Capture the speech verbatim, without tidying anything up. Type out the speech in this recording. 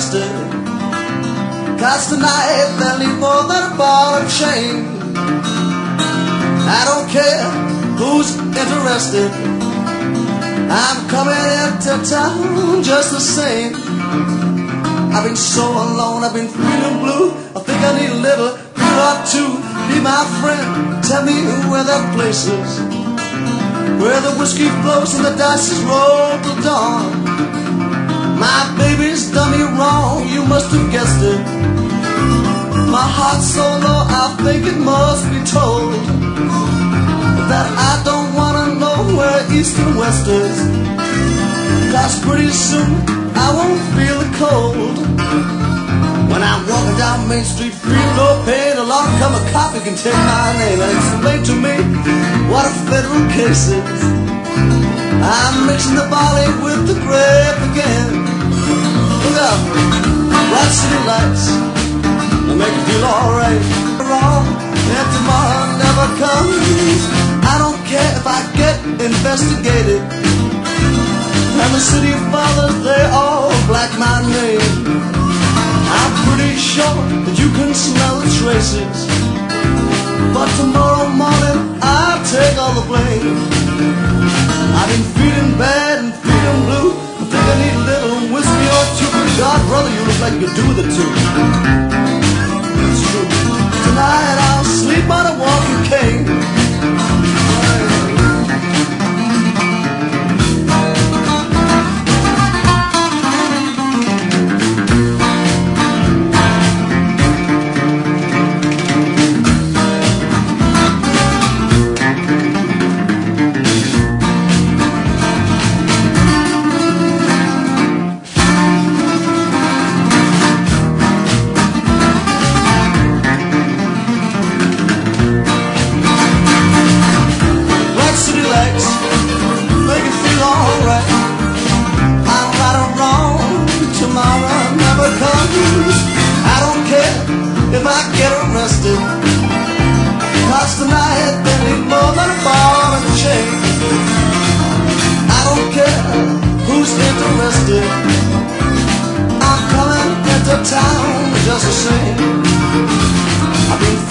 interested, 'cause tonight they'll need more than a ball and chain. I don't care who's interested, I'm coming into town just the same. I've been so alone, I've been feeling blue. I think I need a little girl or two. Be my friend, tell me where that place is, where the whiskey flows and the dice is rolled till dawn. My baby's done me wrong, you must have guessed it. My heart's so low, I think it must be told that I don't wanna know where east and west is, 'cause pretty soon I won't feel the cold. When I'm walking down Main Street feeling no pain, along come a cop who can take my name and explain to me what a federal case is. I'm mixing the barley with the grape again. Look up, bright city lights, they make you feel alright. Wrong, and tomorrow never comes. I don't care if I get investigated, and the city fathers, they all black my name. I'm pretty sure that you can smell the traces, but tomorrow morning I'll take all the blame. I've been feeling bad and feeling blue. I think I need a little whiskey or two. God, brother, you look like you could do with it too. That's true. Tonight I'll sleep on a walking cane. Make it feel alright. I'm right or wrong, tomorrow never comes. I don't care if I get arrested, 'cause tonight they need more than a ball and a chain. I don't care who's interested, I'm coming into town just the same. I've been